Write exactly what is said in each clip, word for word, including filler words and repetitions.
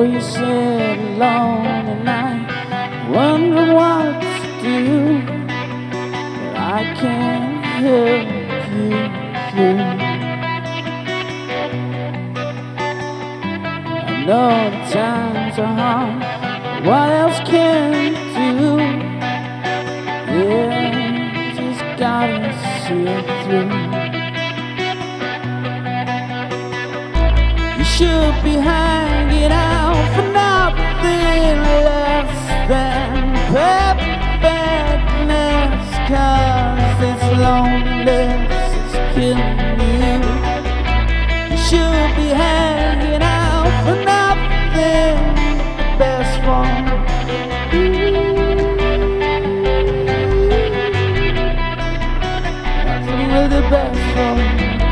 you sit alone and I wonder what to do, but I can't help you through. I know the times are hard, what else can you do? Yeah, just gotta see it through. You should be hanging out for nothing less than perfectness, 'cause this loneliness is killing you. You should be hanging out for nothing but best for you. Nothing but the best for you.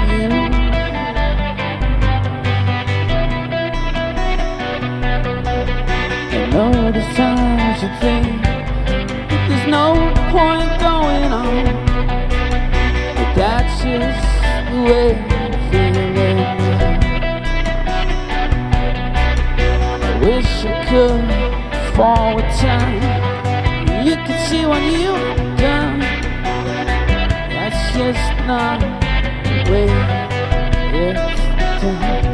I know there's times you think that there's no point going on, but that's just the way I'm feeling now. I wish I could forward time, you could see what you've done. That's just not the way it's done.